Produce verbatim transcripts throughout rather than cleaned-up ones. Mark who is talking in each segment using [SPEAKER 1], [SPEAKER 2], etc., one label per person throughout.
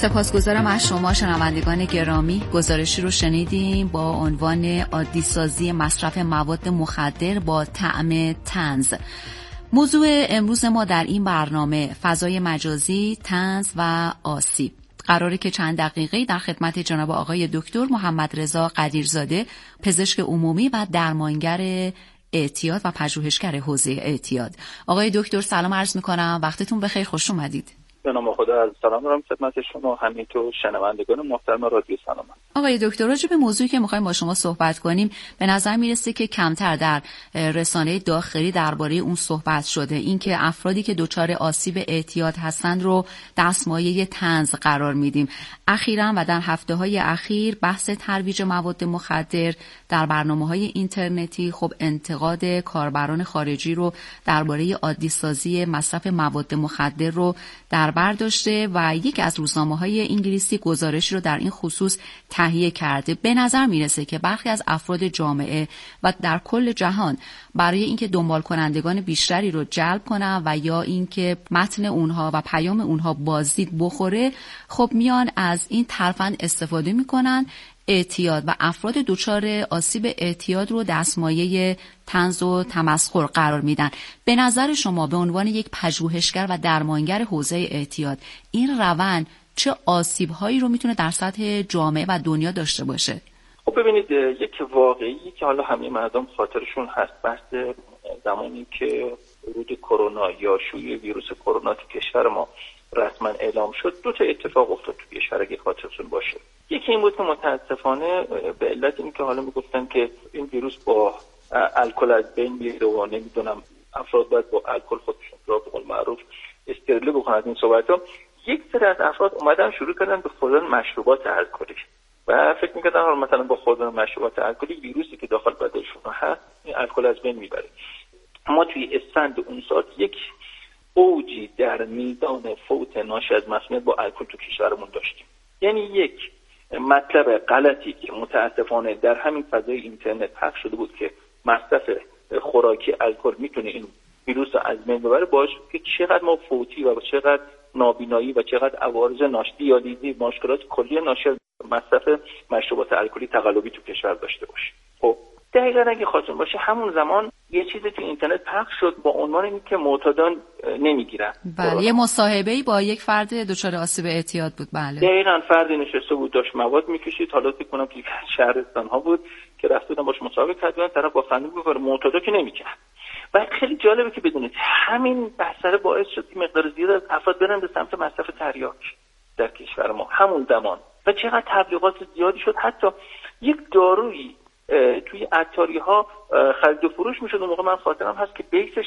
[SPEAKER 1] سپاسگزارم از شما شنوندگان گرامی. گزارشی رو شنیدیم با عنوان عادی‌سازی مصرف مواد مخدر با طعم طنز. موضوع امروز ما در این برنامه فضای مجازی، طنز و آسیب. قراره که چند دقیقه در خدمت جناب آقای دکتر محمد رضا قدیرزاده، پزشک عمومی و درمانگر اعتیاد و پژوهشگر حوزه اعتیاد. آقای دکتر سلام عرض می‌کنم، وقتتون بخیر، خوش اومدید.
[SPEAKER 2] به نام خدا، از سلام دارم خدمت شما، همینطور شنوندگان محترم رادیو سلام.
[SPEAKER 1] آقای دکتر، راجع به موضوعی که می‌خوایم با شما صحبت کنیم به نظر میرسه که کمتر در رسانه داخلی درباره اون صحبت شده، اینکه افرادی که دچار آسیب اعتیاد هستند رو دستمایه طنز قرار میدیم. اخیراً و در هفته‌های اخیر بحث ترویج مواد مخدر در برنامه‌های اینترنتی خب انتقاد کاربران خارجی رو درباره عادی‌سازی مصرف مواد مخدر رو در بر داشته و یک از روزنامه‌های انگلیسی گزارشی رو در این خصوص تهیه کرده. به نظر میرسه که برخی از افراد جامعه و در کل جهان برای اینکه دنبال کنندگان بیشتری رو جلب کنن و یا اینکه متن اونها و پیام اونها بازدید بخوره، خب میان از این ترفند استفاده میکنن، اعتیاد و افراد دچار آسیب اعتیاد رو دستمایه طنز و تمسخر قرار میدن. به نظر شما به عنوان یک پژوهشگر و درمانگر حوزه اعتیاد این روند چه آسیب‌هایی رو میتونه در سطح جامعه و دنیا داشته باشه؟
[SPEAKER 2] خب ببینید، یک واقعی که حالا همه مردم خاطرشون هست، بحث زمانی که ورود کرونا یا شیوع ویروس کرونا تو کشور ما رسما اعلام شد، دو تا اتفاق افتاد تو کشور اگه خاطرتون باشه. یکی این بود که متاسفانه به علت این که حالا میگفتن که این ویروس با الکل از بین میره و نمیدونم افراد باید با الکل خودشون رو به قول معروف استریل بکنن، از این صحبت‌ها یک سری از افراد اومدن شروع کردن به خوردن مشروبات الکلی و فکر می‌کردن حالا مثلا با خوردن مشروبات الکلی ویروسی که داخل بدنشون هست این الکل از بین میبره. ما توی اسفند اون سال یک اوجی در میدان فوت ناشی از مسمومیت با الکل تو کشورمون داشتیم. یعنی یک مطلب غلطی که متاسفانه در همین فضای اینترنت پخش شده بود که مصرف خوراکی الکل میتونه این ویروس رو از بین ببره، باعث شد که چقدر ما فوتی و چقدر نابینایی و چقدر عوارض ناشی دیالیزی مشکلات کلی ناشی از مصرف مشروبات الکلی تقلبی تو کشور داشته باشه. خب دقیقاً اگه خاطرتون باشه همون زمان یه چیزی تو اینترنت پخش شد با عنوان اینکه معتادان نمیگیرن.
[SPEAKER 1] بله، یه مصاحبه‌ای با یک فرد دچار آسیب اعتیاد بود. بله
[SPEAKER 2] دقیقاً، فردی نشسته بود داشت مواد میکشید، حالا فکر کنم که شهرستان ها بود که رفته بودن باش مصاحبه کردن، طرف با خنده میگه معتادا که نمیکنن. و خیلی جالبه که بدونید همین بحثه باعث شد که مقدار زیاد از افراد برن به سمت مصرف تریاک در کشور ما همون زمان و چقدر تبلیغات زیادی شد. حتی یک دارویی توی عطاری ها خرید و فروش میشد اون موقع، من خاطرم هست که بیسش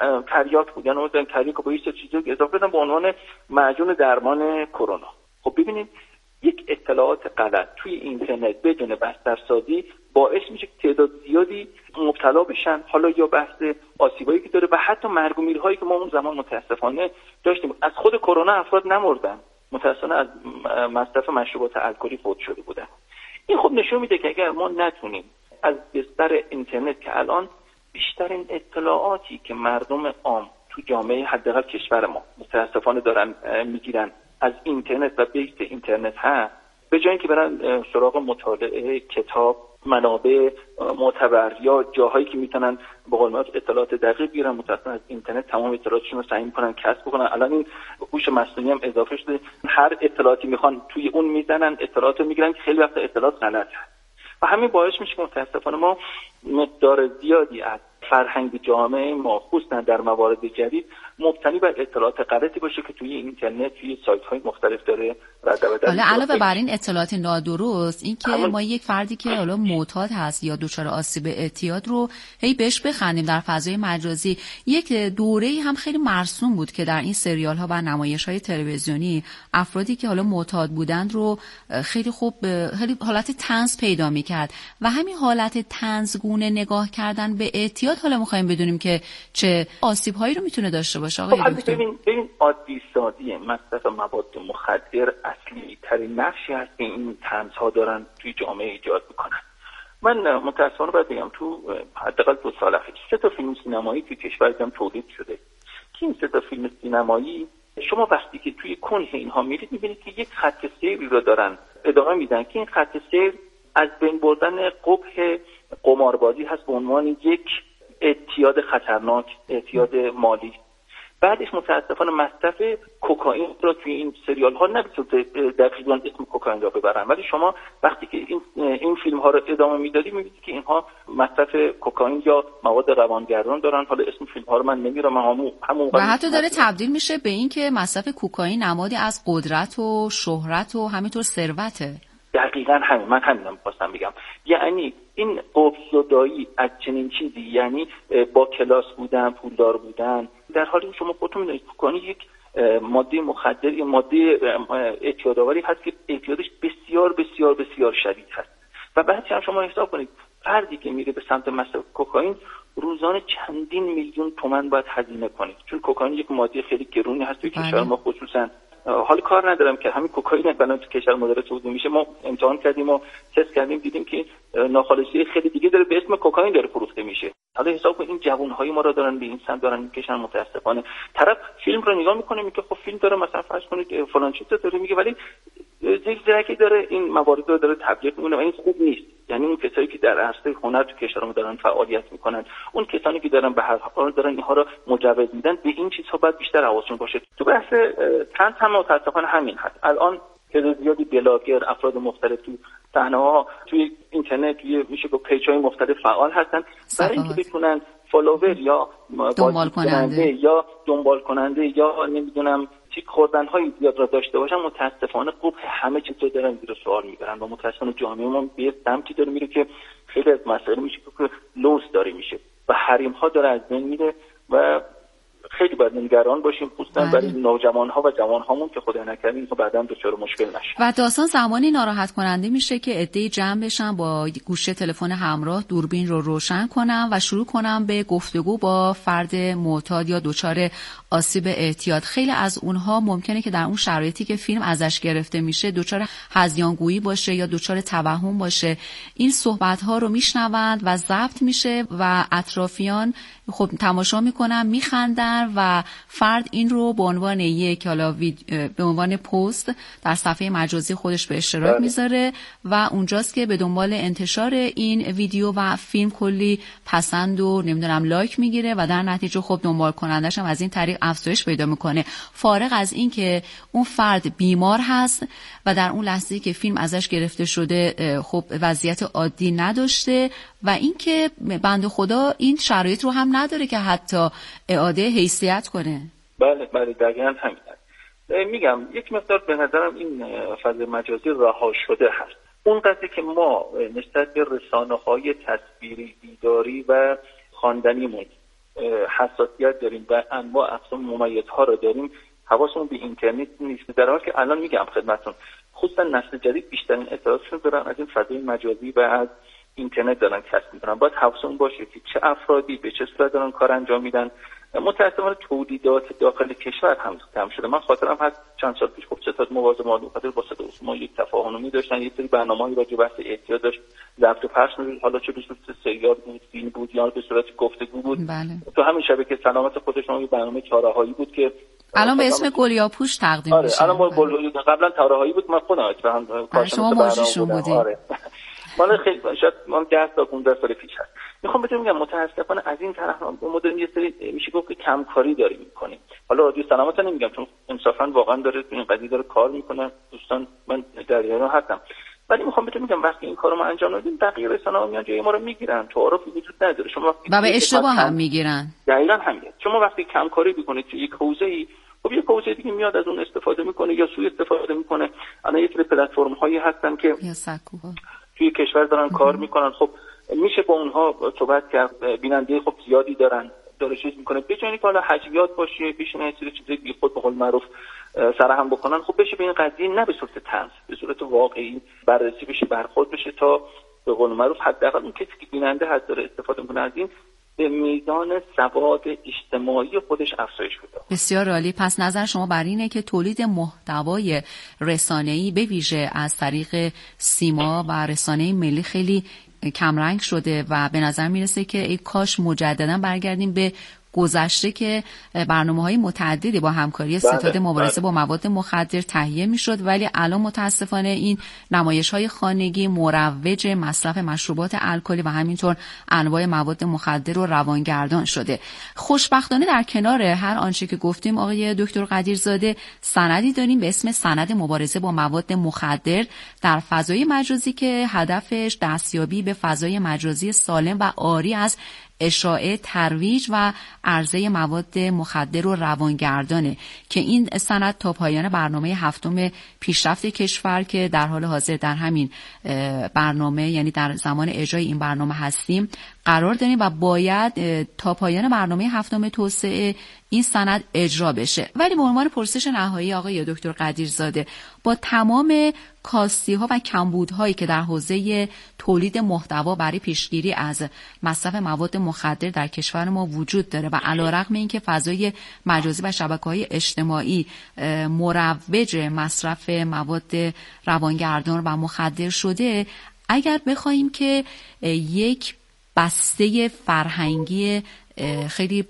[SPEAKER 2] تریاک بود، یعنی اون تریاک با بیس چیزی اضافه بدن به عنوان معجون درمان کرونا. خب ببینید یک اطلاعات غلط توی اینترنت بدون بسترسازی باعث میشه که تعداد زیادی مبتلا بشن، حالا یا بحث آسیبایی که داره و حتی مرگ و میرهایی که ما اون زمان متاسفانه داشتیم. از خود کرونا افراد نمردن، متاسفانه از مصرف مشروبات الکلی فوت شده بودن. این خب نشون میده که اگر ما نتونیم از بستر اینترنت که الان بیشترین اطلاعاتی که مردم عام تو جامعه حداقل کشور ما متاسفانه دارن میگیرن از اینترنت و بیس اینترنت ها، به جای اینکه برن سراغ مطالعه کتاب، منابع معتبر یا جاهایی که میتونن به قول معروف اطلاعات دقیق بگیرن، متأسفانه از اینترنت تمام اطلاعاتشون رو سعی میکنن کسب بکنن. الان این هوش مصنوعی هم اضافه شده، هر اطلاعاتی میخوان توی اون میزنن، اطلاعات رو میگیرن که خیلی وقت اطلاعات غلط هست و همین باعث میشه که متاسفانه ما مقدار زیادی از فرهنگ جامعه ما خصوصا در موارد جدید مبتنی بر اطلاعات غلطی باشه که توی اینترنت توی سایت‌های مختلف داره رد و بدل.
[SPEAKER 1] حالا علاوه بر این اطلاعات نادرست، این که ما یک فردی که حالا معتاد هست یا دچار آسیب اعتیاد رو هی بهش بخندیم در فضای مجازی، یک دوره‌ای هم خیلی مرسوم بود که در این سریال‌ها و نمایش‌های تلویزیونی افرادی که حالا معتاد بودند رو خیلی خوب خیلی حالت طنز پیدا می‌کرد و همین حالت طنزگونه نگاه کردن به اعتیاد حالا می‌خوایم بدونیم که چه آسیب‌هایی رو میتونه داشته باشه. آقای دکتر
[SPEAKER 2] ببین ببین عادی سازی مصرف مواد مخدر اصلی ترین نقشی هست که این طنزها دارن توی جامعه ایجاد میکنن. من متأسفانه باید بگم تو حداقل دو سال اخیر سه تا فیلم سینمایی توی کشورم تولید شده که این سه تا فیلم سینمایی شما وقتی که توی کنه اینها میرید میبینید که یک خط سیری رو دارن ادامه میدن که این خط سیر از بین بردن قبح قماربازی هست به عنوان یک اعتیاد خطرناک، اعتیاد مالی. بعدش متاسفانه مصرف کوکائین را توی این سریال ها نمیتونه دقیقاً اسم کوکائین را ببرن، ولی شما وقتی که این این فیلم ها رو ادامه میدادید میبینید که اینها مصرف کوکائین یا مواد روانگردان دارن. حالا اسم فیلم ها رو من نمیرم، همون همون
[SPEAKER 1] و حتی داره تبدیل میشه به این که مصرف کوکائین نمادی از قدرت و شهرت و همینطور ثروته.
[SPEAKER 2] دقیقاً همین، من همینم می‌خواستم بگم. یعنی این قبض‌زدایی از چنین چیزی، یعنی با کلاس بودن، پولدار بودن، در حالی شما خودتون می‌دونید کوکائین یک ماده مخدر، یک ماده اعتیادآوری هست که اعتیادش بسیار بسیار بسیار شدید هست. و بعد هم شما حساب کنید فردی که میره به سمت مصرف کوکائین روزانه چندین میلیون تومان باید هزینه کنه، چون کوکائین یک ماده خیلی گرونی هست توی کشور ما خصوصاً. حال کار ندارم که همین کوکائین الان تو کشور ما داره تولید میشه، ما امتحان کردیم و تست کردیم دیدیم که ناخالصی خیلی دیگه داره به اسم کوکائین داره فروخته میشه. حالا حساب کن این جوانهای ما را دارن به این سمت دارن میکشن. متاسفانه طرف فیلم رو نگاه میکنه میگه خب فیلم داره مثلا فرض کنید فلان چیز داره میگه، ولی زیر زرکی داره این موارد رو داره تبلیغ میکنه و این خوب نیست. یعنی اون کسایی که در عرصه هنر تو کشورمون دارن فعالیت میکنن، اون کسانی که دارن به هر حال دارن اینها رو مجوز میدن، به این چیزها باید بیشتر حواسشون باشه. تو بحث تنز هم متاسفانه همین هست. الان تعداد زیادی بلاگر، افراد مختلف تو صحنه‌ها توی اینترنت، توی میشه با پیج‌های مختلف فعال هستن برای اینکه بتونن فالوور یا
[SPEAKER 1] دنبال کننده
[SPEAKER 2] یا دنبال کننده یا نمیدونم تیک خوردن‌های زیاد را داشته باشن. متاسفانه قبح همه چیز رو دارن زیر سوال میبرن و متاسفانه جامعه ما به سمتی داره میره که خیلی از مسائل میشه که لوس داره میشه و حریم‌ها داره از بین میره و خیلی باید نگران باشیم، خصوصا برای نوجوان‌ها و جوان‌هامون که خدای نکنه اینها بعداً دچار مشکل نشه.
[SPEAKER 1] و داستان زمانی ناراحت کننده میشه که عده‌ای جمع بشن با گوشه تلفن همراه دوربین رو روشن کنن و شروع کنن به گفتگو با فرد معتاد یا دچار آسیب اعتیاد. خیلی از اونها ممکنه که در اون شرایطی که فیلم ازش گرفته میشه دچار هذیانگویی باشه یا دچار توهم باشه. این صحبت‌ها رو میشنوند و ضبط میشه و اطرافیان خب تماشا میکنن، میخندن و فرد این رو به عنوان یک حالا به عنوان پست در صفحه مجازی خودش به اشتراک بله. میذاره و اونجاست که به دنبال انتشار این ویدیو و فیلم کلی پسند و نمیدونم لایک میگیره و در نتیجه خب دنبال کنندش هم از این طریق افزایش پیدا میکنه. فارغ از این که اون فرد بیمار هست و در اون لحظه‌ای که فیلم ازش گرفته شده خب وضعیت عادی نداشته و اینکه بنده خدا این شرایط رو هم نداره که حتی اعاده حیثیت کنه.
[SPEAKER 2] بله بله دقیقاً همین هست. میگم یک مقدار به نظرم این فضای مجازی رها شده هست. اون قضیه که ما نسبت به رسانه‌های تصویری، دیداری و خواندنیمون حساسیت داریم و انواع اقسام ممیزها رو داریم، حواسمون به اینترنت نیست. در حالی که الان میگم خدمتتون خصوصا نسل جدید بیشترین اطلاعاتشون دارن از این فضای مجازی و از اینترنت دارن کسب میکنن. باید حواسمون باشه که چه افرادی به چه صورت دارن کار انجام میدن. متأسفانه تولیدات داخل کشور هم کم شده. من خاطرم هست چند سال پیش خب ستاد مواظب مادو خاطر با صدا ما یک تفاهمی داشتن، یک سری برنامه‌ای راجع به بحث اعتیاد داشت ضبط و پخش می‌شد، حالا چه به صورت سریال بود، فیلم بود یا به صورت گفتگو بود. بله. تو همین شبکه سلامت خودشون یک برنامه چهارراهایی بود که
[SPEAKER 1] الان به اسم گلیاپوش تقدیم
[SPEAKER 2] آره
[SPEAKER 1] میشه.
[SPEAKER 2] الان با گل قبلا چهارراهایی بود، من خودم اتفاقا
[SPEAKER 1] کارشناس مجریشون بودیم.
[SPEAKER 2] آره. مال خیلی شاید من ده تا پانزده سال پیش هست. میخوام بهتون بگم متاسفانه از این طرف ما داریم یه سری میشه گفت که کمکاری داریم میکنیم. حالا رادیو سلامت نمیگم چون انصافا واقعا داره این قضیه داره کار میکنه، دوستان من در ایران هستم، ولی میخوام بهتون بگم وقتی این کارو ما انجام ندیم بقیه رسانه‌ها میان جای ما رو میگیرن، تعارفی وجود نداره. شما وقتی
[SPEAKER 1] و به اشتباه هم میگیرن.
[SPEAKER 2] دقیقاً همینه. شما وقتی کمکاری بکنید تو یک حوزه‌ای خب یک حوزه دیگه میاد از اون استفاده میکنه یا سوء استفاده میکنه. الان یک پلتفرم هایی هستن که
[SPEAKER 1] یا سکوها توی
[SPEAKER 2] کشور دارن کار میکنن، خب میشه با اونها صحبت کرد. بیننده خب زیادی دارن، داره چیز میکنه به جایی که حالا حجویات باشه بشینه چیزی چیزی بی خود به قول معروف سرهم بکنن، خب بشه به این قضیه نه به صورت طنز، به صورت واقعی بررسی بشه، برخورد بشه تا به قول معروف حداقل اون کسی که بیننده هست داره استفاده میکنه از این به میزان سواد اجتماعی خودش افزایش بده.
[SPEAKER 1] بسیار عالی. پس نظر شما بر اینه که تولید محتوای رسانه‌ای به ویژه از طریق سیما و رسانه ملی خیلی کمرنگ شده و به نظر میرسه که ای کاش مجددا برگردیم به گذشته که برنامه‌های متعددی با همکاری ستاد مبارزه با مواد مخدر تهیه می‌شد، ولی الان متاسفانه این نمایش‌های خانگی مروج مصرف مشروبات الکلی و همینطور انواع مواد مخدر و روانگردان شده. خوشبختانه در کنار هر آنچه که گفتیم آقای دکتر قدیرزاده، سندی داریم به اسم سند مبارزه با مواد مخدر در فضای مجازی که هدفش دستیابی به فضای مجازی سالم و عاری از اشاعه، ترویج و عرضه مواد مخدر و روانگردانه که این سند تا پایان برنامه هفتم پیشرفت کشور که در حال حاضر در همین برنامه، یعنی در زمان اجرای این برنامه هستیم، قرار داریم و باید تا پایان برنامه هفتم توسعه این سند اجرا بشه. ولی به عنوان پرسش نهایی آقای دکتر قدیرزاده، با تمام کاستی‌ها و کمبودهایی که در حوزه تولید محتوا برای پیشگیری از مصرف مواد مخدر در کشور ما وجود داره و علیرغم اینکه فضای مجازی و شبکه‌های اجتماعی مروج مصرف مواد روانگردان و مخدر شده، اگر بخوایم که یک بسته فرهنگی خیلی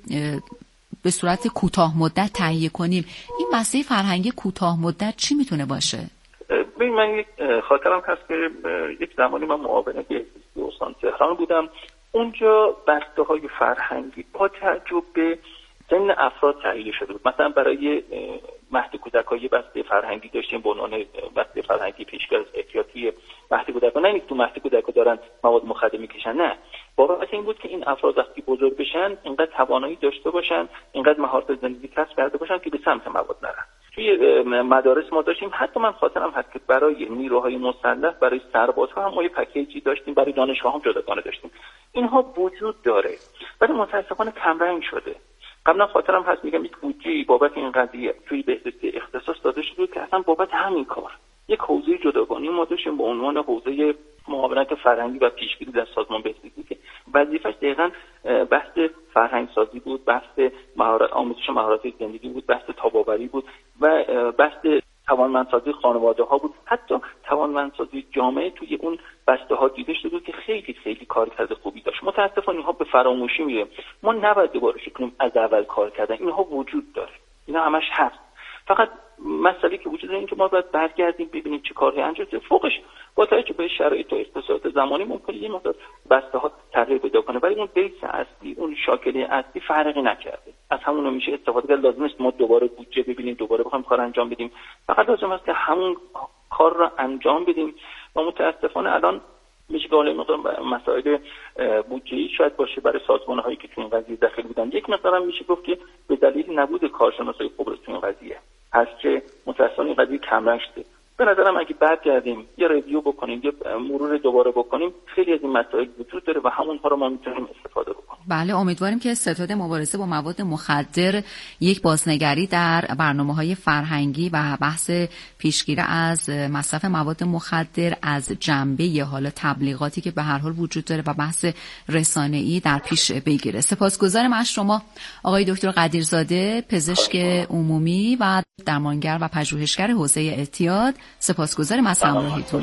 [SPEAKER 1] به صورت کوتاه مدت تهیه کنیم، این بسته فرهنگی کوتاه مدت چی میتونه باشه؟
[SPEAKER 2] ببین، من یک خاطرم هست که یک زمانی من معاون بهزیستی استان تهران بودم. اونجا بسته های فرهنگی با توجه به سن افراد تهیه شده بود. مثلا برای مهد کودکان یه بسته فرهنگی داشتیم به عنوان بسته فرهنگی پیشگیر احتیاطی مهد کودکان. نه اینکه تو مهد کودکان دارن مواد مخدر میکشن، نه، بابت این بود که این افراد وقتی بزرگ بشن اینقدر توانایی داشته باشن، اینقدر مهارت زندگی کسب کرده باشن که به سمت مواد نرن. توی مدارس ما داشتیم، حتی من خاطرم هست که برای نیروهای مسلح، برای سربازها هم ما یه پکیجی داشتیم، برای دانشگاه هم جداگانه داشتیم. اینها وجود داره ولی متاسفانه کمرنگ شده. قبلا خاطرم هست میگم یک بودجه بابت این قضیه توی بهزیستی اختصاص داده شده که اصلا بابت همین کار یک حوزه جداگانه ما داشتیم به عنوان حوزه معاونت فرهنگی و پیشگیری در سازمان بهزیستی که وظیفه‌اش دقیقاً بحث فرهنگ سازی بود، بحث مهارت آموزش مهارت زندگی بود، بحث تاب‌آوری بود و بحث توانمندسازی خانواده ها بود. حتی توانمندسازی جامعه توی اون بسته ها دیده شده بود که خیلی خیلی کارکرد خوبی داشت. متاسفانه اینها به فراموشی میره. ما نباید دوباره شروع کنیم از اول کار کردن. اینها وجود داره، اینا همش هست. فقط مسئله که وجود داره این که ما باید برگردیم ببینیم چه کاری انجام شده. فوقش با توجه به شرایط و اقتصاد زمانی ممکنه یه مقدار بسته ها تغییر پیدا کنه، ولی اون بیس اصلی، اون شاکله اصلی فرقی نکرده. از همون میشه استفاده کرد. لازم نیست ما دوباره بودجه ببینیم، دوباره بخوایم کار انجام بدیم. فقط لازم است که همون کار را انجام بدیم. و متاسفانه الان میشه که حالا مقدار مسائل بودجه‌ای شاید باشه برای سازمان‌هایی که تو این قضیه داخل بودن. یک مقدار هم میشه گفت که به دلیل نبود کارشناسای خوب تو این قضیه هست که متأسفانه این قضیه کمرنگ شده. به نظرم اگه برگردیم یه ریویو بکنیم، یه مرور دوباره بکنیم، خیلی از این مسائل وجود داره و همونها رو ما میتونیم استفاده بکنیم.
[SPEAKER 1] بله، امیدواریم که ستاد مبارزه با مواد مخدر یک بازنگری در برنامه‌های فرهنگی و بحث پیشگیری از مصرف مواد مخدر از جنبه حالا تبلیغاتی که به هر حال وجود داره و بحث رسانه‌ای در پیش بگیره. سپاسگزارم از شما آقای دکتر قدیرزاده، پزشک عمومی و درمانگر و پژوهشگر حوزه اعتیاد. سپاسگزارم از همراهیتون.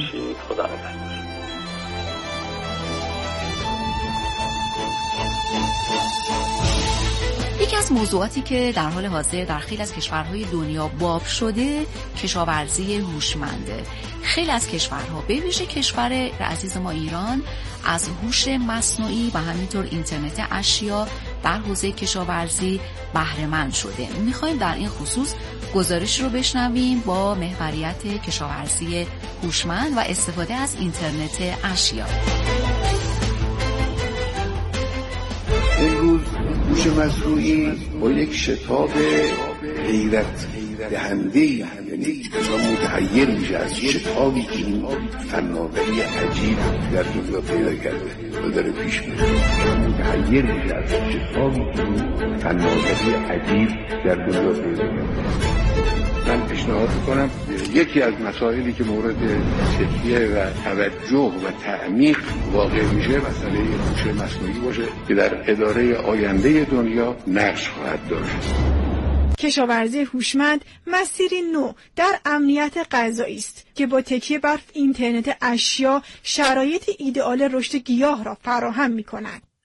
[SPEAKER 1] یکی از موضوعاتی که در حال حاضر در خیلی از کشورهای دنیا باب شده کشاورزی هوشمنده. خیلی از کشورها به ویژه کشور عزیز ما ایران از هوش مصنوعی و همینطور اینترنت اشیا در حوزه کشاورزی بهره مند شده. میخوایم در این خصوص گزارش رو بشنویم با محوریت کشاورزی هوشمند و استفاده از اینترنت اشیا.
[SPEAKER 3] امروز هوش مصنوعی با یک شتاب حیرت دهنده‌ای، یعنی انسان متحیر میشه از شتابی که این فناوری عجیب در دنیا پیدا کرده و داره پیش میره. متحیر میشه از شتابی که این فناوری عجیب در دنیا پیدا کرده. من پیشنهاد میکنم یکی از مسائلی که مورد تکیه و توجه و تعمیق واقع میشه مسئله هوش مصنوعی باشه که در اداره آینده دنیا نقش خواهد داشت.
[SPEAKER 4] کشاورزی هوشمند مسیری نو در امنیت غذایی است که با تکیه بر اینترنت اشیا شرایط ایدئال رشد گیاه را فراهم می‌کند.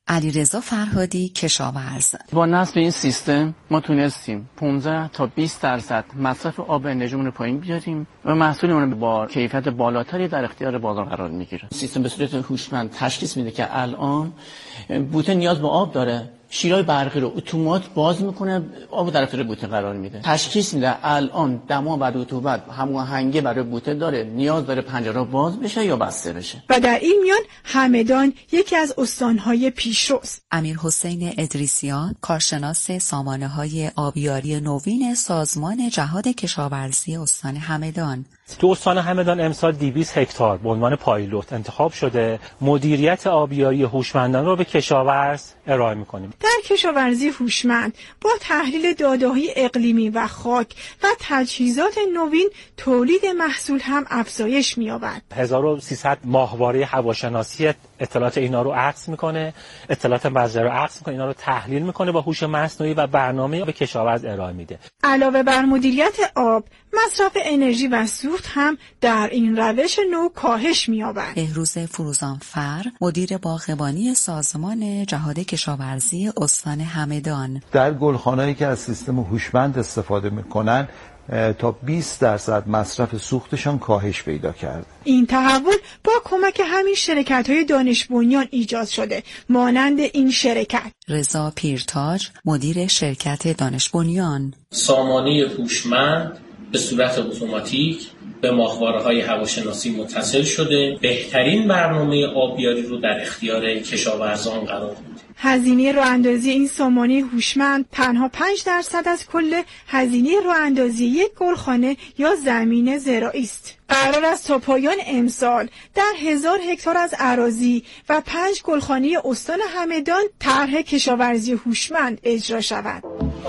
[SPEAKER 1] علیرضا فرهادی، کشاورز:
[SPEAKER 5] با نصب این سیستم ما تونستیم پانزده تا بیست درصد مصرف آب انرژیمون رو پایین بیاریم و محصولمون رو با کیفیت بالاتری در اختیار بازار قرار میگیره. سیستم به صورت هوشمند تشخیص میده که الان بوته نیاز به آب داره، شیرای برقی رو اتومات باز میکنه، آب در اختیار بوته قرار میده. تشخیص میده الان دما و رطوبت هماهنگی برای بوته داره، نیاز داره پنجره باز بشه یا بسته بشه.
[SPEAKER 4] و در این میان همدان یکی از استانهای پیشروست.
[SPEAKER 1] امیرحسین ادریسیان، کارشناس سامانه‌های آبیاری نوین سازمان جهاد کشاورزی استان همدان:
[SPEAKER 6] تو استان همدان امسال دویست هکتار به عنوان پایلوت انتخاب شده. مدیریت آبیاری هوشمندانه رو به کشاورز ارائه می‌کنیم.
[SPEAKER 4] در کشاورزی هوشمند با تحلیل داده‌های اقلیمی و خاک و تجهیزات نوین تولید محصول هم افزایش می‌یابد.
[SPEAKER 6] هزار و سیصد ماهواره هواشناسی اطلاعات اینا رو عکس می‌کنه، اطلاعات مزرعه رو عکس می‌کنه، اینا رو تحلیل می‌کنه با هوش مصنوعی و برنامه به کشاورز ارائه میده.
[SPEAKER 4] علاوه بر مدیریت آب، مصرف انرژی و سوخت هم در این روش نو کاهش می‌یابد.
[SPEAKER 1] بهروز فروزانفر، مدیر باغبانی سازمان جهاد کشاورزی استان همدان:
[SPEAKER 7] در گلخانه‌ای که از سیستم هوشمند استفاده می‌کنن تا بیست درصد مصرف سوختشان کاهش پیدا کرده.
[SPEAKER 4] این تحول با کمک همین شرکت‌های دانش بنیان ایجاد شده، مانند این شرکت.
[SPEAKER 1] رضا پیرتاج، مدیر شرکت دانش بنیان:
[SPEAKER 8] سامانه هوشمند به صورت اتوماتیک به ماهواره‌های هواشناسی متصل شده، بهترین برنامه آبیاری رو در اختیار کشاورزان قرار میده.
[SPEAKER 4] هزینه راه‌اندازی این سامانه هوشمند تنها پنج درصد از کل هزینه راه‌اندازی یک گلخانه یا زمین زراعی است. قرار است تا پایان امسال در هزار هکتار از اراضی و پنج گلخانه استان همدان طرح کشاورزی هوشمند اجرا شود.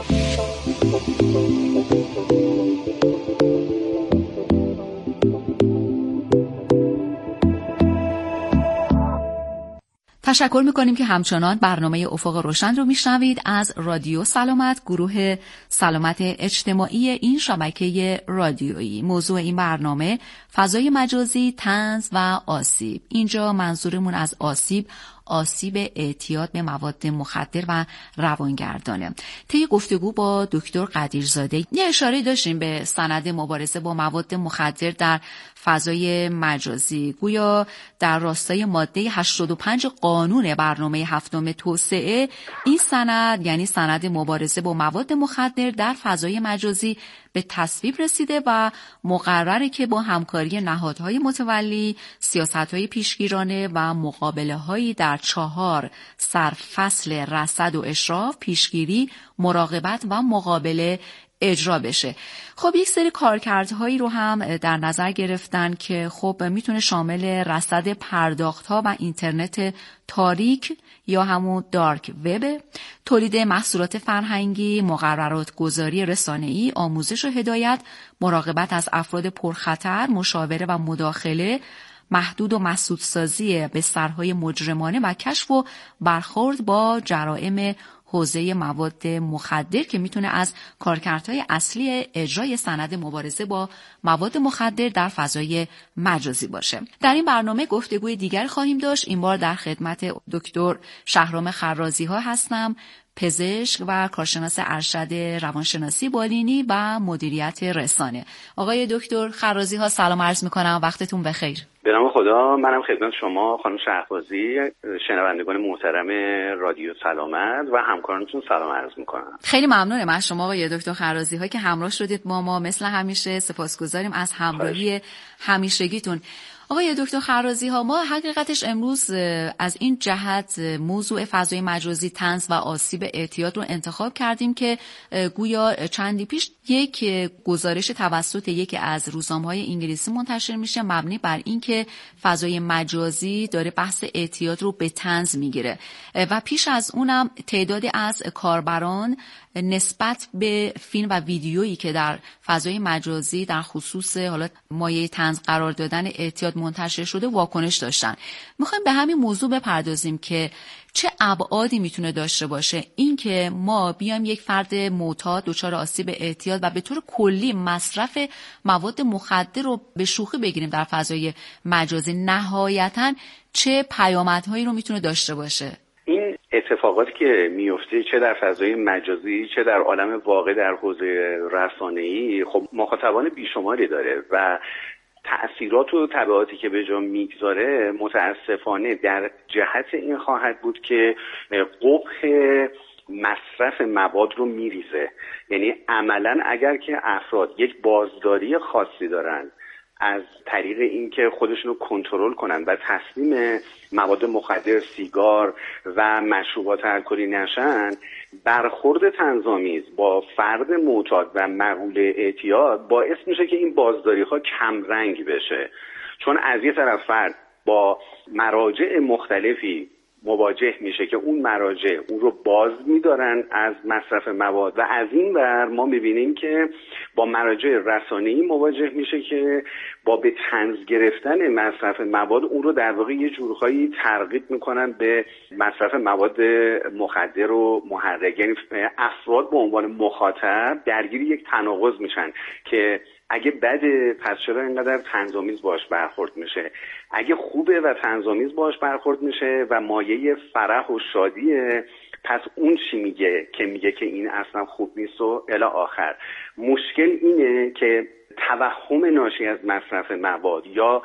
[SPEAKER 1] تشکر میکنیم که همچنان برنامه افق روشن رو میشنوید از رادیو سلامت، گروه سلامت اجتماعی این شبکه رادیویی. موضوع این برنامه فضای مجازی، طنز و آسیب. اینجا منظورمون از آسیب آسیب اعتیاد به مواد مخدر و روانگردانه. طی گفتگو با دکتر قدیرزاده یه اشاره داشتیم به سند مبارزه با مواد مخدر در فضای مجازی. گویا در راستای ماده هشتاد و پنج قانون برنامه هفتم توسعه، این سند یعنی سند مبارزه با مواد مخدر در فضای مجازی به تصویب رسیده و مقرره که با همکاری نهادهای متولی، سیاست‌های پیشگیرانه و مقابله‌هایی در چهار سرفصل رصد و اشراف، پیشگیری، مراقبت و مقابله اجرا بشه. خب یک سری کارکردهایی رو هم در نظر گرفتن که خب میتونه شامل رصد پرداخت‌ها و اینترنت تاریک یا همون دارک وب، تولید محصولات فرهنگی، مقررات گذاری رسانه‌ای، آموزش و هدایت، مراقبت از افراد پرخطر، مشاوره و مداخله، محدود و مسدودسازی بسترهای مجرمانه و کشف و برخورد با جرائم حوزه مواد مخدر که میتونه از کارکردهای اصلی اجرای سند مبارزه با مواد مخدر در فضای مجازی باشه. در این برنامه گفتگوی دیگر خواهیم داشت. این بار در خدمت دکتر شهرام خرازی ها هستم، پزشک و کارشناس ارشد روانشناسی بالینی و مدیریت رسانه. آقای دکتر خرازی ها سلام عرض میکنم، وقتتون بخیر.
[SPEAKER 9] به نام خدا، منم خدمت شما خانم شهبازی، شنوندگان محترم رادیو سلامت و همکارانتون سلام عرض میکنم.
[SPEAKER 1] خیلی ممنونم از شما آقای دکتر خرازی ها که همراه شدید با ما. مثل همیشه سپاسگزاریم از همراهی همیشگیتون. آقای دکتر خرازی ها، ما حقیقتش امروز از این جهت موضوع فضای مجازی، طنز و آسیب اعتیاد رو انتخاب کردیم که گویا چندی پیش یک گزارش توسط یکی از روزنامه‌های انگلیسی منتشر میشه مبنی بر اینکه فضای مجازی داره بحث اعتیاد رو به طنز میگیره و پیش از اونم تعدادی از کاربران نسبت به فیلم و ویدیویی که در فضای مجازی در خصوص حالا مایه طنز قرار دادن اعتیاد منتشر شده واکنش داشتن. میخوایم به همین موضوع بپردازیم که چه ابعادی میتونه داشته باشه این که ما بیایم یک فرد معتاد دچار آسیب اعتیاد و به طور کلی مصرف مواد مخدر رو به شوخی بگیریم در فضای مجازی، نهایتاً چه پیامدهایی رو میتونه داشته باشه؟
[SPEAKER 9] این اتفاقاتی که میفته چه در فضای مجازی چه در عالم واقع در حوزه رسانه‌ای خب مخاطبان بیشماری داره و تأثیرات و تبعاتی که به جا میگذاره متاسفانه در جهت این خواهد بود که قبح مصرف مواد رو میریزه. یعنی عملا اگر که افراد یک بازداری خاصی دارن از طریق اینکه خودشون رو کنترل کنن و تسلیم مواد مخدر، سیگار و مشروبات الکلی نشن، برخورد طنزآمیز با فرد معتاد و مقول اعتیاد باعث میشه که این بازداری ها کم رنگ بشه، چون از یه طرف فرد با مراجع مختلفی مواجه میشه که اون مراجع اون رو باز میدارن از مصرف مواد و از این ور ما میبینیم که با مراجع رسانه‌ای مواجه میشه که با به طنز گرفتن مصرف مواد اون رو در واقع یه جورهایی ترغیب میکنن به مصرف مواد مخدر و محرک. یعنی افراد به عنوان مخاطب درگیر یک تناقض میشن که اگه بده پس چرا اینقدر طنزآمیز باش برخورد میشه، اگه خوبه و طنزآمیز باش برخورد میشه و مایه فرح و شادیه پس اون چی میگه که میگه که این اصلا خوب نیست و الی آخر. مشکل اینه که توهم ناشی از مصرف مواد یا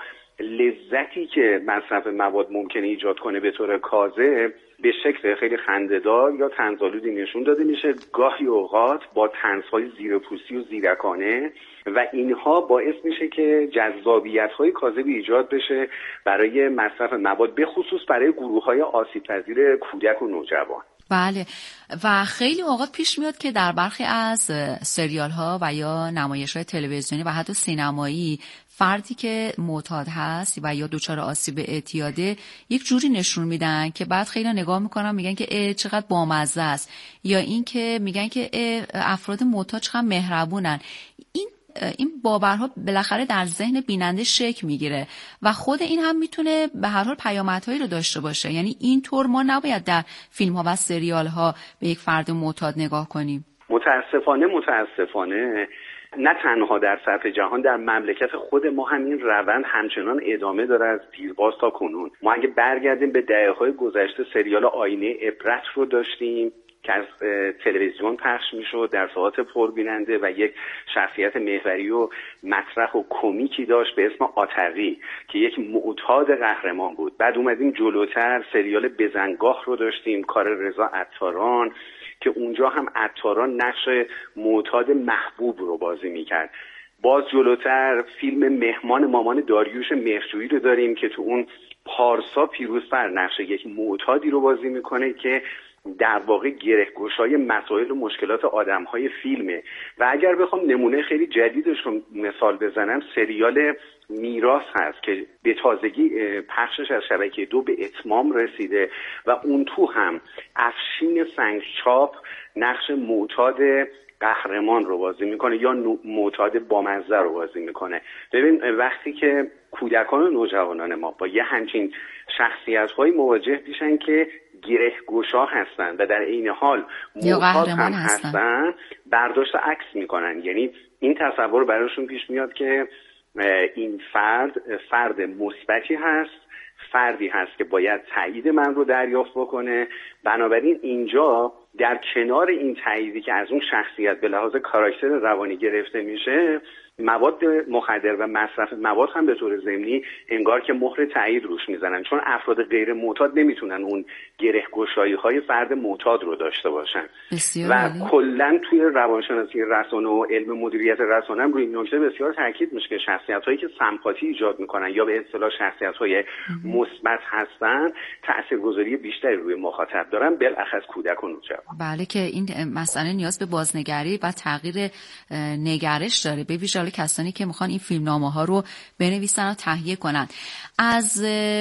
[SPEAKER 9] لذتی که مصرف مواد ممکنه ایجاد کنه به طور کاذب به شکل خیلی خنده‌دار یا طنزآلودی نشون داده میشه، گاهی اوقات با طنزهای زیرپوستی و زیرکانه، و اینها باعث میشه که جذابیت‌های کاذبی ایجاد بشه برای مصرف مواد، به خصوص برای گروه‌های آسیب‌پذیر کودک و نوجوان.
[SPEAKER 1] بله، و خیلی اوقات پیش میاد که در برخی از سریال ها و یا نمایش های تلویزیونی و حتی سینمایی فردی که معتاد هست و یا دچار آسیب اعتیاده یک جوری نشون میدن که بعد خیلی نگاه میکنن میگن که اه چقدر بامزه است، یا این که میگن که افراد معتاد چقدر مهربونن. این این باورها بالاخره در ذهن بیننده شکل میگیره و خود این هم میتونه به هر حال پیامدهایی رو داشته باشه. یعنی اینطور ما نباید در فیلم ها و سریال ها به یک فرد معتاد نگاه کنیم.
[SPEAKER 9] متاسفانه متاسفانه نه تنها در سطح جهان، در مملکت خود ما هم این روند همچنان ادامه داره از دیرباز تا کنون. ما اگه برگردیم به دهه‌های گذشته سریال آینه عبرت رو داشتیم که از تلویزیون پخش میشد در ساعات پربیننده و یک شخصیت محوری و مطرح و کمیکی داشت به اسم آتقی که یک معتاد قهرمان بود. بعد اومدیم جلوتر سریال بزنگاه رو داشتیم، کار رضا عطاران، که اونجا هم عطاران نقش معتاد محبوب رو بازی میکرد. باز جلوتر فیلم مهمان مامان داریوش مهرجویی رو داریم که تو اون پارسا پیروزفر نقش یک معتادی رو بازی میکنه که در واقع گره‌گشای مسائل و مشکلات آدم‌های فیلمه. و اگر بخوام نمونه خیلی جدیدش رو مثال بزنم، سریال میراث هست که به تازگی پخشش از شبکه دو به اتمام رسیده و اون تو هم افشین سنگچاپ نقش معتاد قهرمان رو بازی میکنه یا معتاد بامزه رو بازی میکنه. ببین وقتی که کودکان و نوجوانان ما با یه همچین شخصیت‌های مواجه میشن که گره‌گشا هستن و در عین حال معتاد هم هستن, هستن برداشت عکس میکنن. یعنی این تصور براشون پیش میاد که این فرد فرد مثبتی هست، فردی هست که باید تایید من رو دریافت بکنه. بنابراین اینجا در کنار این تاییدی که از اون شخصیت به لحاظ کاراکتر روانی گرفته میشه، مواد مخدر و مصرف مواد هم به طور ضمنی انگار که مهر تایید روش میزنن، چون افراد غیر معتاد نمیتونن اون گره‌گشایی های فرد معتاد رو داشته باشن. و کلا توی روانشناسی رسانه و علم مدیریت رسانه هم روی این نکته بسیار تاکید میشه که شخصیت هایی که سمپاتی ایجاد میکنن یا به اصطلاح شخصیت های مثبت هستن تاثیرگذاری بیشتری روی مخاطب دارن، بالاخص کودک و نوجوان.
[SPEAKER 1] بله که این مسئله نیاز به بازنگری و تغییر نگرش داره، به ویژه کسانی که میخوان این فیلمنامه ها رو بنویسن و تهیه کنن. از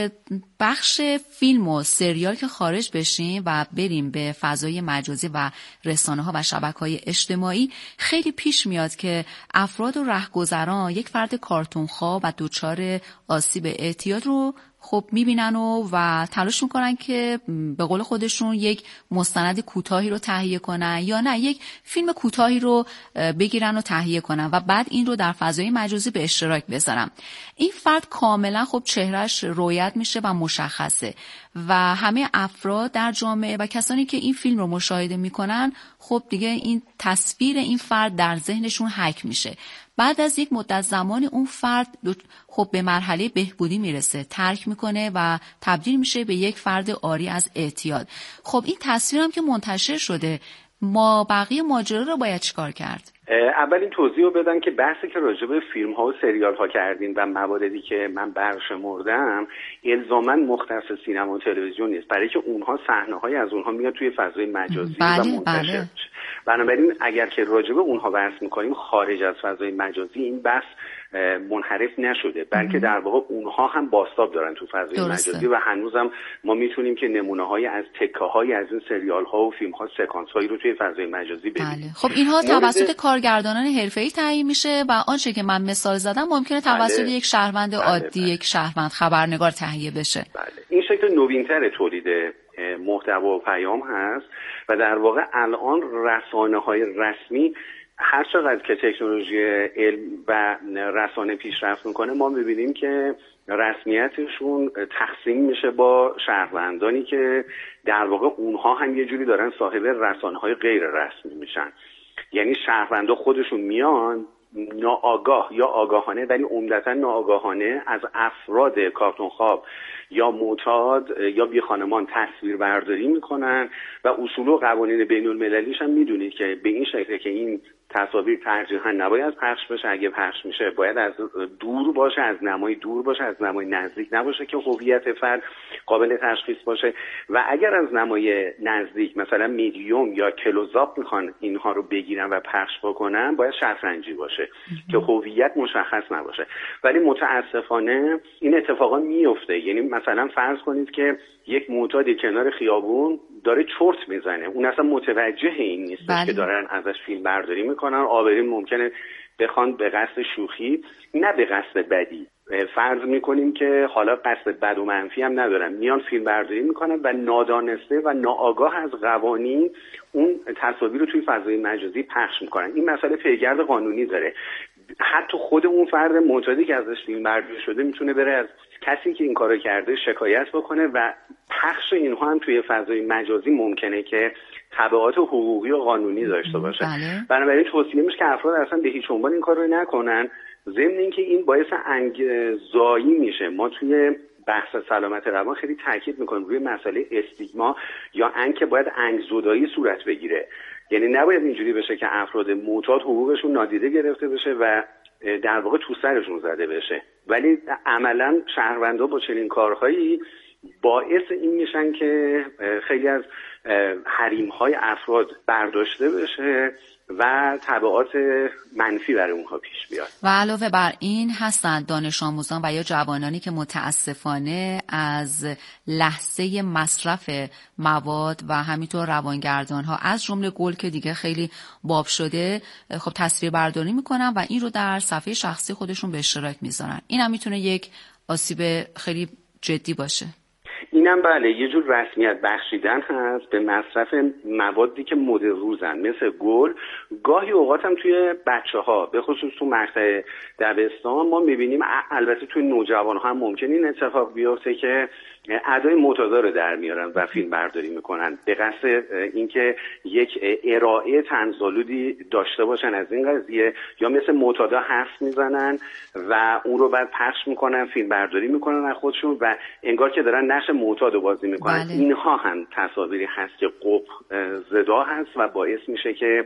[SPEAKER 1] بخش فیلم و سریال که خارج بشیم و بریم به فضای مجازی و رسانه ها و شبکه های اجتماعی، خیلی پیش میاد که افراد و رهگذران یک فرد کارتونخواه و دچار آسیب اعتیاد رو خب میبینن و و تلاش میکنن که به قول خودشون یک مستند کوتاهی رو تهیه کنن یا نه یک فیلم کوتاهی رو بگیرن و تهیه کنن و بعد این رو در فضای مجازی به اشتراک بذارن. این فرد کاملا خب چهرهش رویت میشه و مشخصه و همه افراد در جامعه و کسانی که این فیلم رو مشاهده میکنن خب دیگه این تصویر این فرد در ذهنشون حک میشه. بعد از یک مدت زمانی اون فرد خب به مرحله بهبودی میرسه، ترک میکنه و تبدیل میشه به یک فرد عاری از اعتیاد. خب این تصویرم که منتشر شده، ما بقیه ماجرا رو باید چیکار کرد؟
[SPEAKER 9] اول این توضیح رو بدم که بحثی که راجع به فیلم ها و سریال ها کردین و مواردی که من برشمردم الزاماً مختص سینما و تلویزیون نیست، برای که اونها صحنه های از اونها میاد توی فضای مجازی
[SPEAKER 1] بله،
[SPEAKER 9] و منتشر
[SPEAKER 1] بله.
[SPEAKER 9] میشه. بنابراین اگر که راجع به اونها بحث میکنیم خارج از فضای مجازی این بحث منحرف نشده، بلکه در واقع اونها هم بازتاب دارن تو فضای
[SPEAKER 1] درسته.
[SPEAKER 9] مجازی و هنوزم ما میتونیم که نمونه های از تکه های از این سریال ها و فیلم ها سکانس هایی رو توی فضای مجازی ببینیم.
[SPEAKER 1] بله. خب اینها
[SPEAKER 9] مورد...
[SPEAKER 1] توسط کارگردانان حرفه‌ای تعیین میشه و آنچه که من مثال زدم ممکنه توسط
[SPEAKER 9] بله.
[SPEAKER 1] یک شهروند
[SPEAKER 9] بله.
[SPEAKER 1] عادی
[SPEAKER 9] بله.
[SPEAKER 1] یک شهروند خبرنگار تهیه بشه.
[SPEAKER 9] بله. این شکل نوینتر تولید محتوا و پیام هست و در واقع الان رسانه های رسمی هر چقدر که تکنولوژی علم و رسانه پیشرفت میکنه ما میبینیم که رسمیتشون تقسیم میشه با شهروندانی که در واقع اونها هم یه جوری دارن صاحب رسانه های غیر رسمی میشن. یعنی شهروندا خودشون میان ناآگاه یا آگاهانه ولی عمدتا ناآگاهانه از افراد کارتون خواب یا معتاد یا بی خانمان تصویر برداری میکنن و اصول و قوانین بین المللیش هم میدونید که به این شکله که این تصاویر ترجیحاً نباید پخش بشه، اگه پخش میشه باید از دور باشه، از نمای دور باشه، از نمای نزدیک نباشه که هویت فرد قابل تشخیص باشه و اگر از نمای نزدیک مثلا میدیوم یا کلوزآپ میخوان اینها رو بگیرن و پخش بکنن باید شطرنجی باشه که هویت مشخص نباشه. ولی متاسفانه این اتفاقا میفته. یعنی مثلا فرض کنید که یک معتادی کنار خیابون داره چرت میزنه، اون اصلا متوجه این نیست که دارن ازش فیلم برداری میکنن. آورین ممکنه بخوان به قصد شوخی نه به قصد بدی، فرض میکنیم که حالا قصد بد و منفی هم ندارن، میان فیلم برداری میکنن و نادانسته و ناآگاه از قوانین اون تصاویر رو توی فضای مجازی پخش میکنن. این مسئله پیگرد قانونی داره. حتی خود اون فرد معتادی که ازش فیلم برداری شده میتونه بره از کسی که این کارو کرده شکایت بکنه و پخش اینها هم توی فضای مجازی ممکنه که تبعات حقوقی و قانونی داشته باشه.
[SPEAKER 1] بله.
[SPEAKER 9] بنابراین توصیه میشه که افراد اصلا به هیچ عنوان این کار رو نکنن، ضمن اینکه این باعث انگزایی میشه. ما توی بحث سلامت روان خیلی تاکید میکنیم روی مسئله استیگما یا اینکه باید انگزودایی صورت بگیره. یعنی نباید اینجوری بشه که افراد معتاد حقوقشون نادیده گرفته بشه و در واقع تو سرشون زده بشه، ولی عملا شهروندا با چنین کارهایی باعث این میشن که خیلی از حریم‌های افراد برداشته بشه و تبعات منفی برای اونها پیش بیاد.
[SPEAKER 1] و علاوه بر این هستند دانش آموزان و یا جوانانی که متاسفانه از لحظه مصرف مواد و همینطور روانگردان ها از جمله گل که دیگه خیلی باب شده خب تصویر برداری میکنن و این رو در صفحه شخصی خودشون به اشتراک میذارن. این هم میتونه یک آسیب خیلی جدی باشه.
[SPEAKER 9] اینم بله یه جور رسمیت بخشیدن هست به مصرف موادی که مد روزن مثل گل. گاهی اوقات هم توی بچه ها به خصوص تو مقطع دبستان ما میبینیم، البته توی نوجوان ها هم ممکن این اتفاق بیفته که ادای معتادا رو در میارن و فیلم برداری میکنن به قصد اینکه یک ارائه طنزآلودی داشته باشن از این قضیه، یا مثل معتادا حرف میزنن و اون رو بعد پخش میکنن، فیلم برداری میکنن از خودشون و انگار که دارن نقش معتاد رو بازی میکنن. بله. اینها هم تصاویری هست که قبح زدا هست و باعث میشه که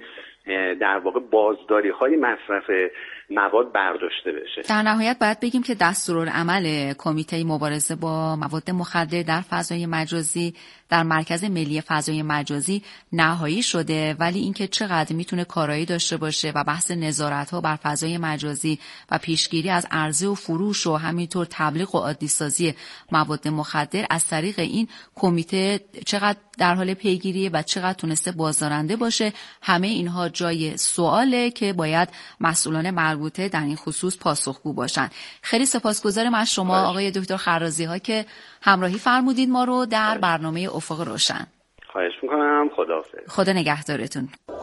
[SPEAKER 9] در واقع بازداری های مصرف مواد برداشته بشه.
[SPEAKER 1] در نهایت باید بگیم که دستورالعمل کمیته مبارزه با مواد مخدر در فضای مجازی در مرکز ملی فضای مجازی نهایی شده، ولی اینکه چقدر میتونه کارایی داشته باشه و بحث نظارت ها بر فضای مجازی و پیشگیری از عرضه و فروش و همینطور تبلیغ و عادی سازی مواد مخدر از طریق این کمیته چقدر در حال پیگیریه و چقدر تونسته بازدارنده باشه، همه اینها جای سواله که باید مسئولان مربوطه در این خصوص پاسخگو باشن. خیلی سپاسگزارم از شما باید. آقای دکتر خرازی ها که همراهی فرمودید ما رو در باید. برنامه افق روشن.
[SPEAKER 9] خواهش میکنم. خداحافظ.
[SPEAKER 1] خدا نگهدارتون.